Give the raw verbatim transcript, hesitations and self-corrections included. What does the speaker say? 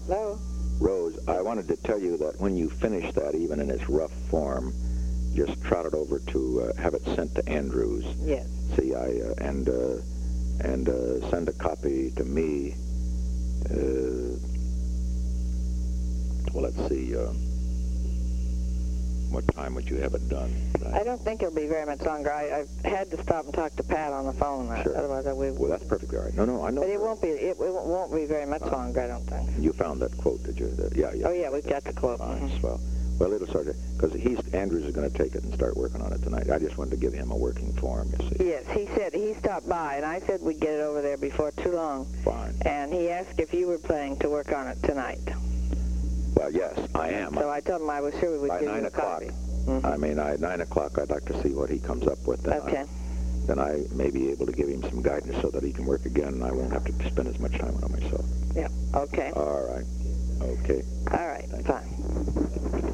Hello? Rose, I wanted to tell you that when you finish that, even in its rough form, just trot it over to uh, have it sent to Andrews. Yes. See, I uh, and uh, and uh, send a copy to me. Uh, well, let's see. Uh, what time would you have it done? I don't think it'll be very much longer. I, I had to stop and talk to Pat on the phone. Sure. Otherwise, I would. Well, that's perfectly all right. No, no, I know. But it won't be. It, it won't be very much uh, longer, I don't think. You found that quote, did you? The, yeah, yeah. Oh yeah, we've got the quote. Fine, Mm-hmm. Well, well, it'll sort of because he's Andrews is going to take it and start working on it tonight. I just wanted to give him a working form. You see. Yes, he said he stopped by, and I said we'd get it over there before too long. Fine. And he asked if you were planning to work on it tonight. Well, yes, I am. So I told him I was sure we would By give nine you a o'clock. copy. Mm-hmm. I mean, at nine o'clock, I'd like to see what he comes up with. Then Okay. I, then I may be able to give him some guidance so that he can work again, and I won't have to spend as much time on it myself. Yeah. Okay. All right. Okay. All right. Thank Fine. you.